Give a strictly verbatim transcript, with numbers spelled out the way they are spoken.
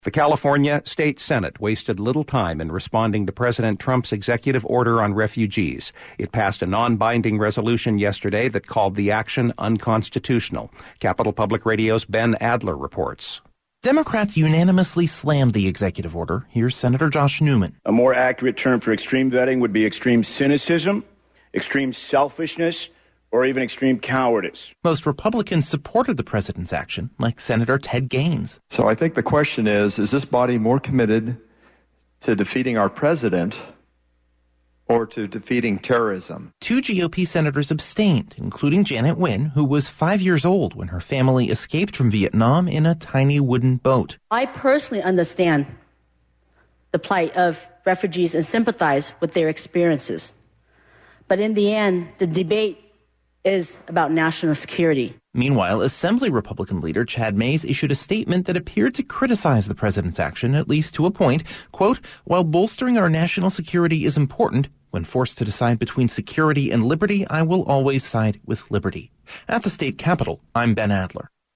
The California State Senate wasted little time in responding to President Trump's executive order on refugees. It passed a non-binding resolution yesterday that called the action unconstitutional. Capital Public Radio's Ben Adler reports. Democrats unanimously slammed the executive order. Here's Senator Josh Newman. A more accurate term for extreme vetting would be extreme cynicism, extreme selfishness, or even extreme cowardice. Most Republicans supported the president's action, like Senator Ted Gaines. So I think the question is, is this body more committed to defeating our president or to defeating terrorism? Two G O P senators abstained, including Janet Nguyen, who was five years old when her family escaped from Vietnam in a tiny wooden boat. I personally understand the plight of refugees and sympathize with their experiences. But in the end, the debate is about national security. Meanwhile, Assembly Republican leader Chad Mayes issued a statement that appeared to criticize the president's action, at least to a point. Quote, while bolstering our national security is important, when forced to decide between security and liberty, I will always side with liberty. At the state capitol, I'm Ben Adler.